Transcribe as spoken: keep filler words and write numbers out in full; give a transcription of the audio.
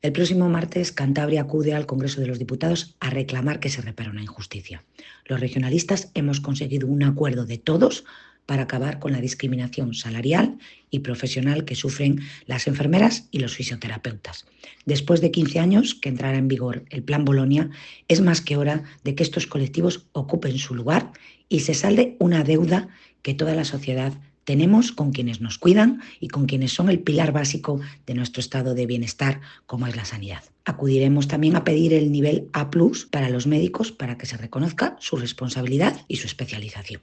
El próximo martes, Cantabria acude al Congreso de los Diputados a reclamar que se repare una injusticia. Los regionalistas hemos conseguido un acuerdo de todos para acabar con la discriminación salarial y profesional que sufren las enfermeras y los fisioterapeutas. Después de quince años que entrara en vigor el Plan Bolonia, es más que hora de que estos colectivos ocupen su lugar y se salde una deuda que toda la sociedad tenemos con quienes nos cuidan y con quienes son el pilar básico de nuestro estado de bienestar, como es la sanidad. Acudiremos también a pedir el nivel A plus para los médicos para que se reconozca su responsabilidad y su especialización.